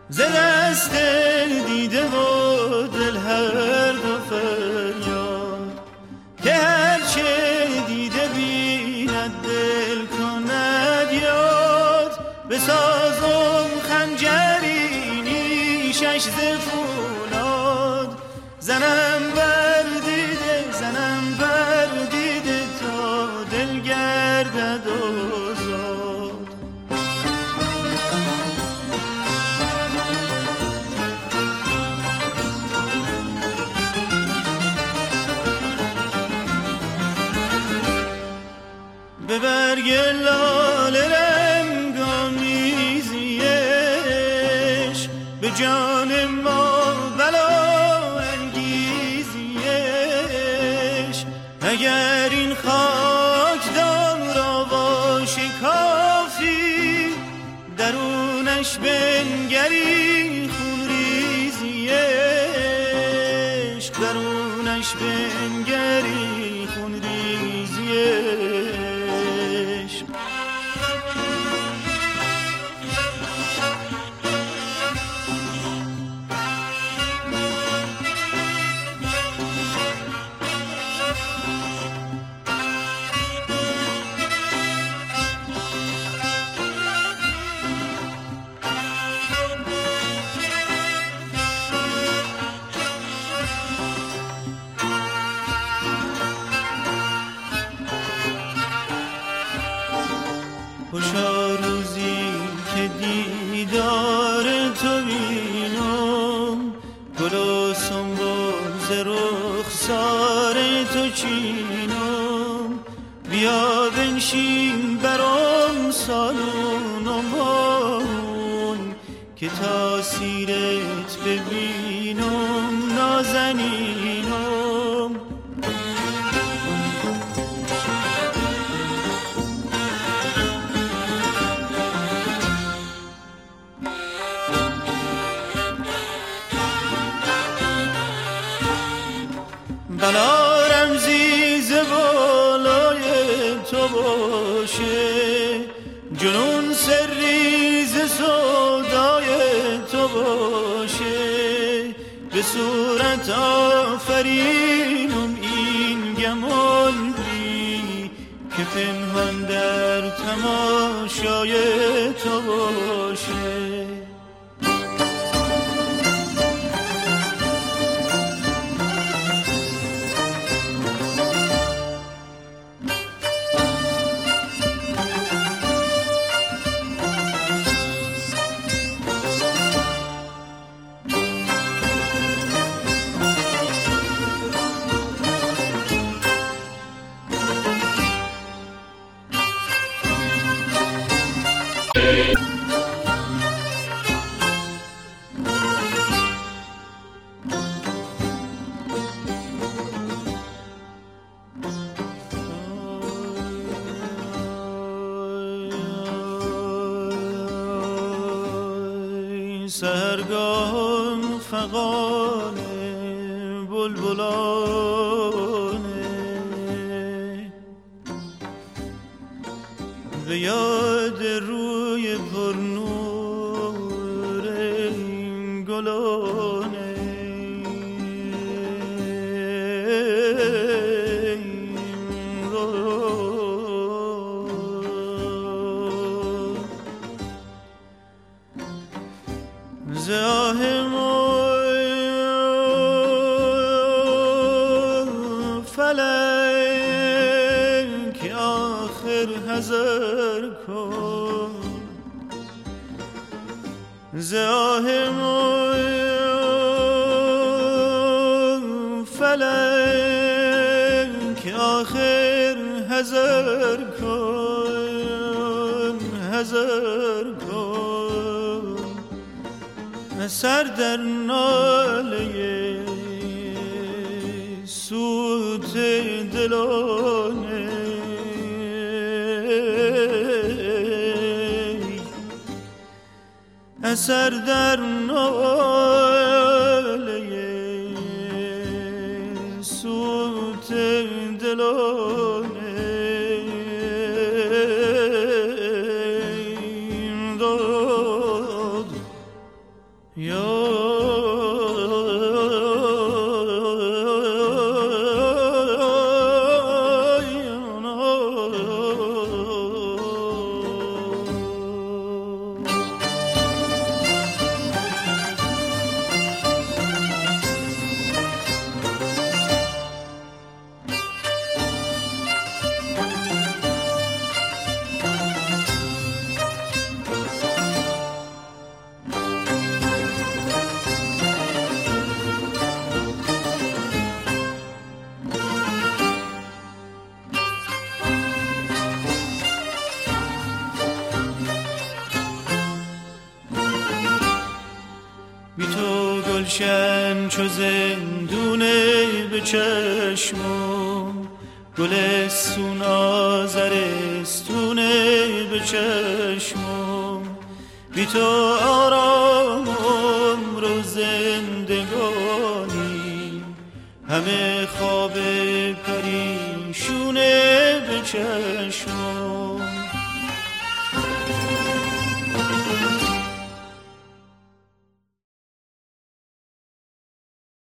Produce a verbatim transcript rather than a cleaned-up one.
ز دست دیده و دل هر دو فریاد، که هر چه دیده بیند دل کند یاد. بسازم خنجری نیشش ز فولاد، زنم بر دیده زنم بر دیده تا دل گردد آزاد. به برگ لاله رنگامیزیش، به جان ما بلا انگیزیش. اگر این خاک دان را باشه کافی، درونش بنگری خون ریزیش، درونش بنگری خون ریزیش. خوشا روزی که دیدار تو بینم، گل و سنبل ز رخسار تو چینم. بیا بنشین برام سالون و ماهون، که تاثیرت ببینم نازنینم. بلا رمزی ز بالای تو باشه، جنون سری ز سودای تو باشه. به صورت آفرینم این گمان بی، که پنهان در تماشای تو باشه. سرگان فغان بلبلانه، به یاد روی پرنور این گلانه. زاه فلک آخر حذر کن، زاه فلک آخر حذر کن، حذر کن. سر در ناله سوت دلانه، اثر در ناله سوت دلانه. بی تو گلشن چو زندونه به چشمم، گلستون آذرستونه به چشمم. بی تو آرام عمر و زندگانی، همه خواب پریشونه به چشمم.